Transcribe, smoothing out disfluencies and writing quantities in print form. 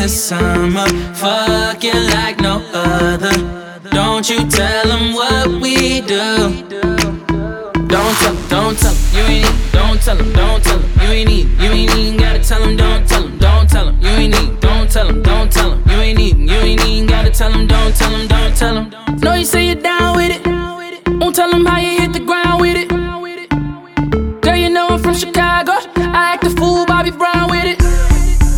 the summer, fucking like no other. Don't you tell them what we do. Don't tell them, don't tell them, you ain't need. Don't tell them, don't tell them, you ain't need. You ain't even gotta tell them, don't tell them, don't tell them, you ain't need. Don't tell them, don't tell them, you ain't need. You ain't even gotta tell them, don't tell them, don't tell them. Know you say you're down with it. Won't tell them how you